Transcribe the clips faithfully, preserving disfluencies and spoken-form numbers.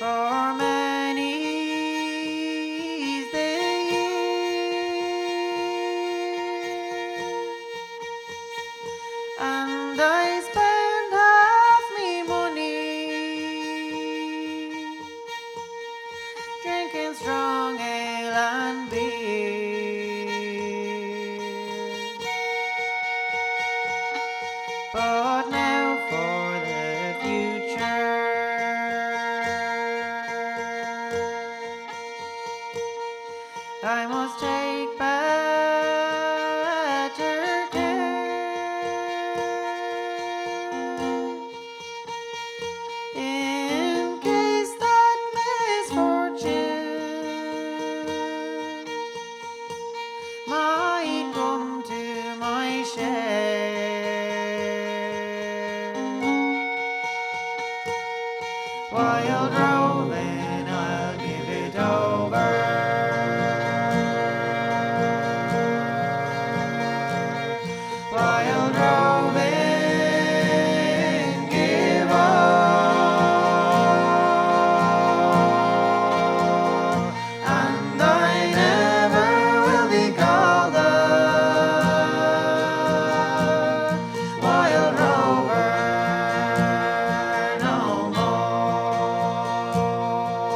For many's the year, and I spend half me money drinking strong ale and beer. But now for the future, I must take better care, in case that misfortune might come to my share. While droving, I'll give it over. While droving, give all, and I never will be called a wild rover no more.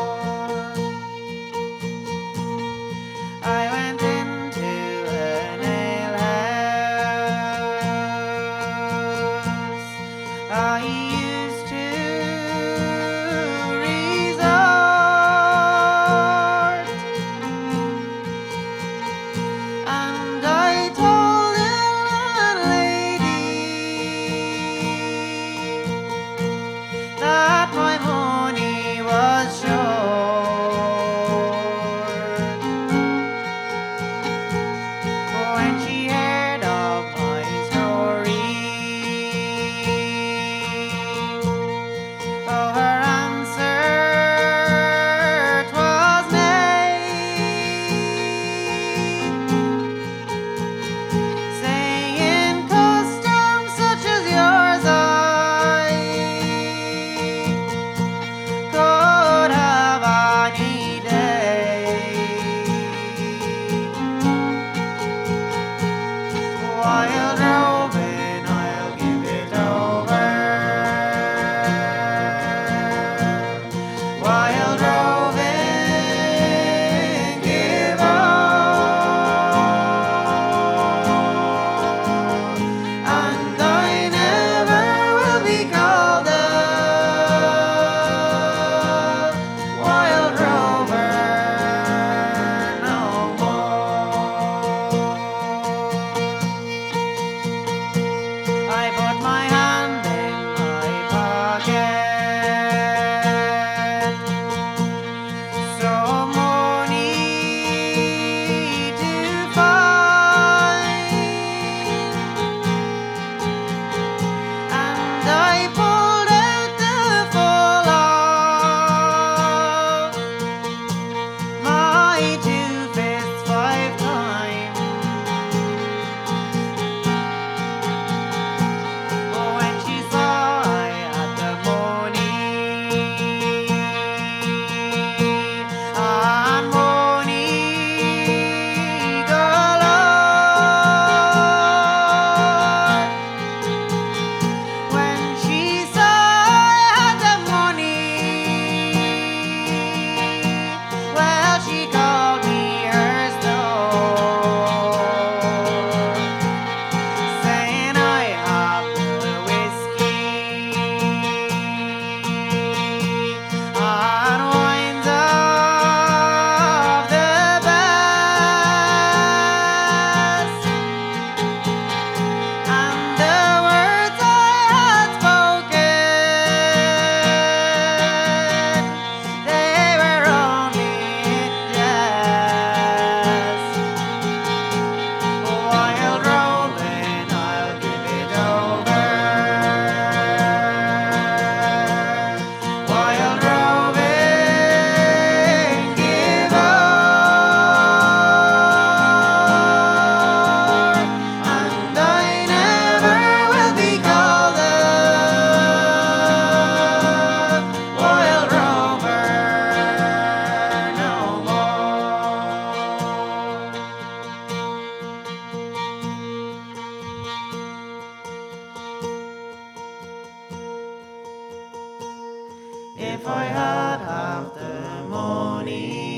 if I had half the money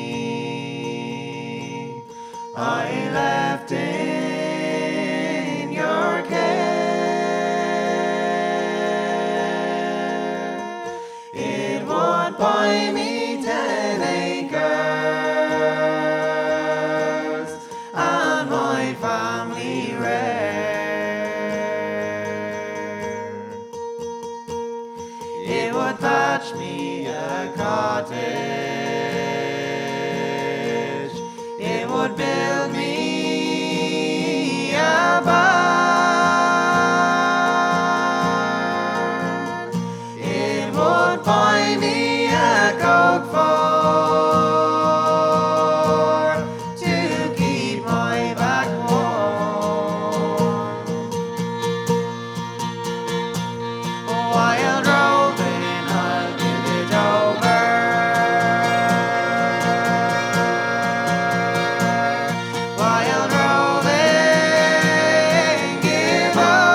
I left in your care, it would buy me ten acres and my family rare. It would thatch me a cottage, it would build me a barn, it would buy me a coat for to keep my back warm. While roving I'll give it over, while roving give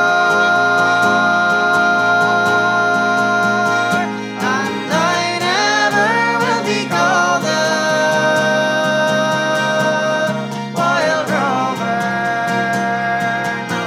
o'er, and I never will be called a wild rover no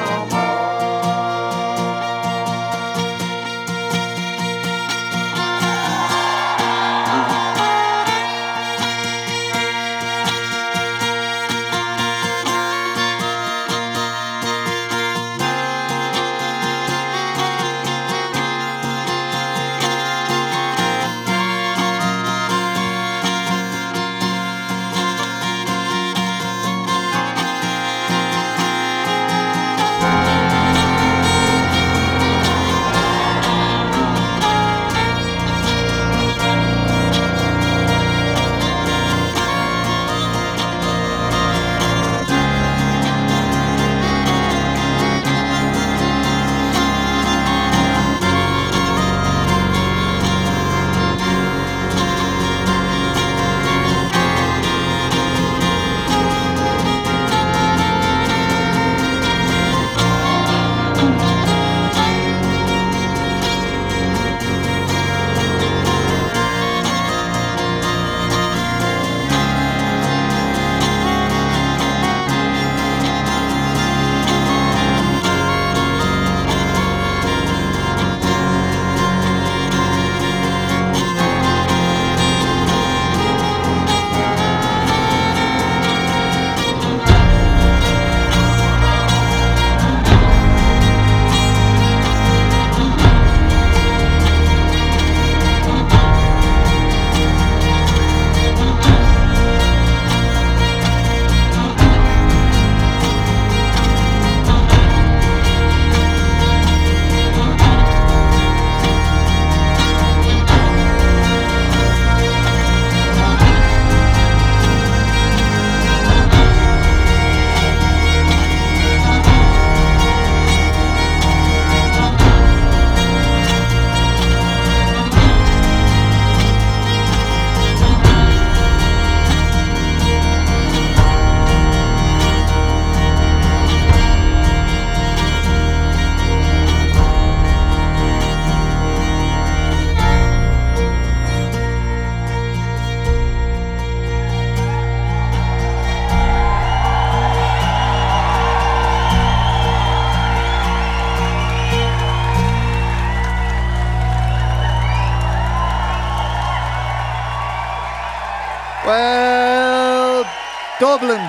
Well, Dublin.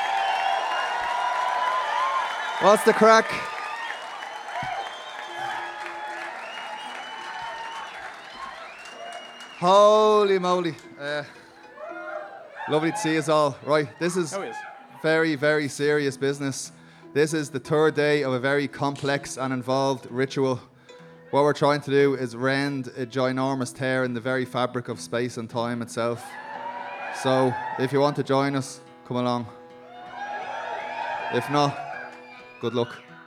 What's the crack? Holy moly. Uh, lovely to see us all. Right, this is How is? very, very serious business. This is the third day of a very complex and involved ritual. What we're trying to do is rend a ginormous tear in the very fabric of space and time itself. So, if you want to join us, come along. If not, good luck.